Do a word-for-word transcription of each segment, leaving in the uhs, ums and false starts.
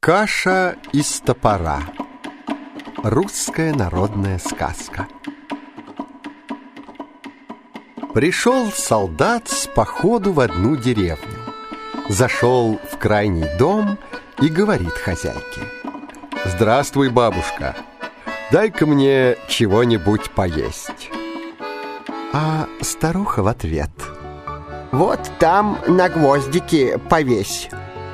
Каша из топора. Русская народная сказка. Пришел солдат с походу в одну деревню. Зашел в крайний дом и говорит хозяйке: «Здравствуй, бабушка, дай-ка мне чего-нибудь поесть». А старуха в ответ: «Вот там на гвоздике повесь».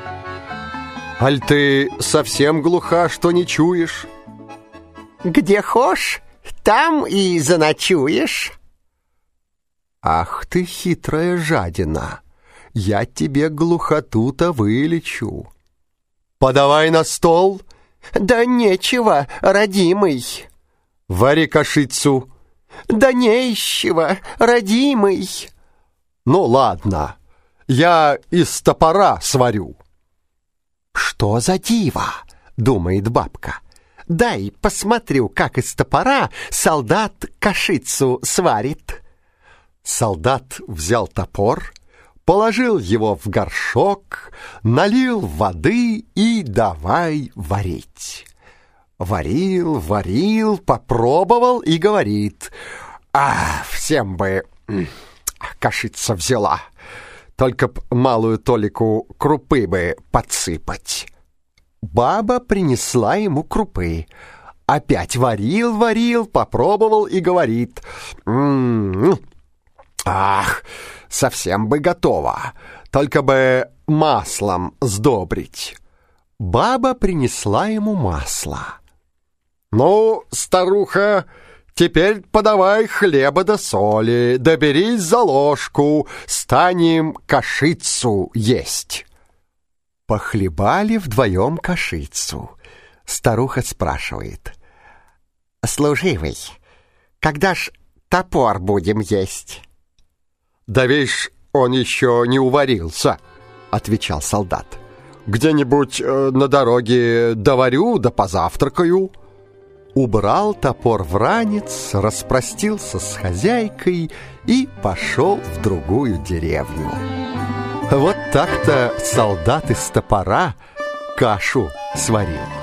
«Аль ты совсем глуха, что не чуешь?» «Где хошь, там и заночуешь». «Ах ты хитрая жадина! Я тебе глухоту-то вылечу. Подавай на стол». «Да нечего, родимый». «Вари кашицу». «Да нечего, родимый». «Ну ладно, я из топора сварю». «Что за диво?» — думает бабка. «Дай посмотрю, как из топора солдат кашицу сварит». Солдат взял топор, положил его в горшок, налил воды и давай варить. Варил, варил, попробовал и говорит: «А, всем бы кашица взяла, только б малую толику крупы бы подсыпать». Баба принесла ему крупы. Опять варил, варил, попробовал и говорит: «М-м-м, ах, совсем бы готово, только бы маслом сдобрить». Баба принесла ему масло. «Ну, старуха, теперь подавай хлеба да соли, да берись за ложку, станем кашицу есть». Похлебали вдвоем кашицу. Старуха спрашивает: «Служивый, когда ж топор будем есть?» «Да вишь, он еще не уварился», — отвечал солдат. «Где-нибудь э, на дороге доварю да позавтракаю». Убрал топор в ранец, распростился с хозяйкой и пошел в другую деревню. Вот так-то солдат из топора кашу сварил.